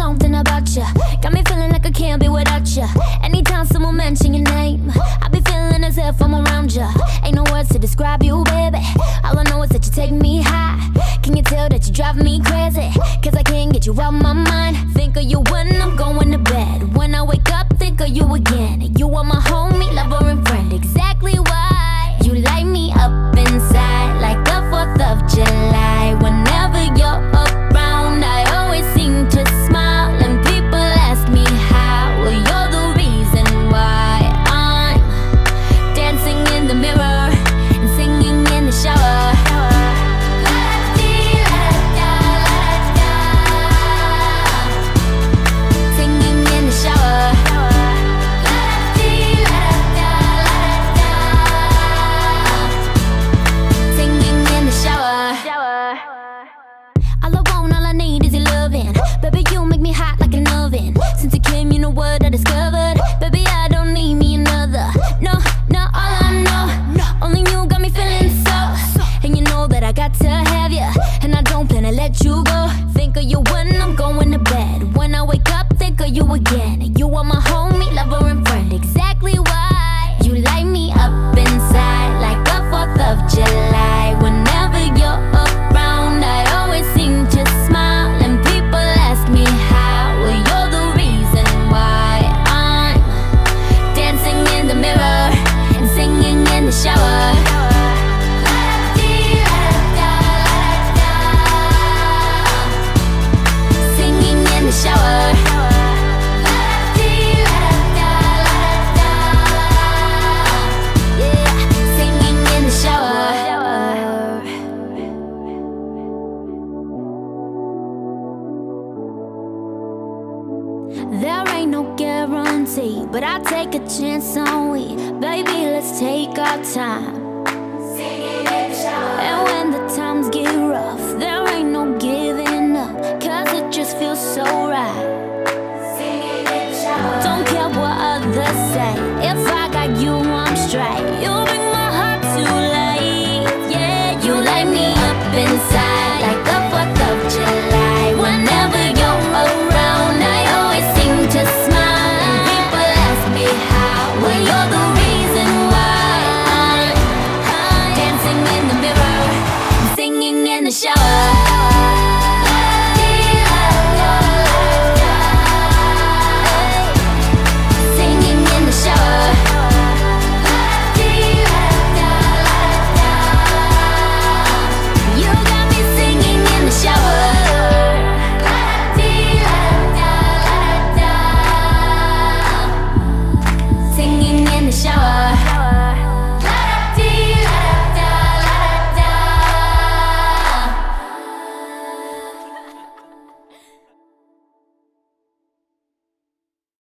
something about you. Got me feeling like I can't be without you. Anytime someone mention your name, I be feeling as if I'm around you. Ain't no words to describe you, baby. All I know is that you take me high. Can you tell that you drive me crazy? Cause I can't get you out my mind. Think of you when I'm going to bed. When I wake up, think of you again. You are my homie, lover and friend. Exactly why you light me up inside like the 4th of July. Whenever you're around, I always seem to smile. And people ask me how. Well, you're the reason why I'm dancing in the mirror and singing in the shower. Singing in the shower. Singing in the shower. All I want, all I need is your loving. Baby, you make me hot like an oven. Since you came, you know what I discovered. Baby, I don't need me another. No, no, all I know, only you got me feeling so. And you know that I got to have you, and I don't plan to let you go. Think of you when I'm going to bed. When I wake up, think of you again. You are my homie, lover and friend. Exactly why you light me up inside like the 4th of July. Whenever you're around, I always seem to smile. And people ask me how. Well, you're the reason why I'm dancing in the mirror and singing in the shower. Singing in the shower. Yeah, singing in the shower. There ain't no guarantee, but I take a chance on we. Baby, let's take our time. And when the times get rough, there ain't no giving up, cause it just feels so right. Don't care what others say, if I got you, I'm straight.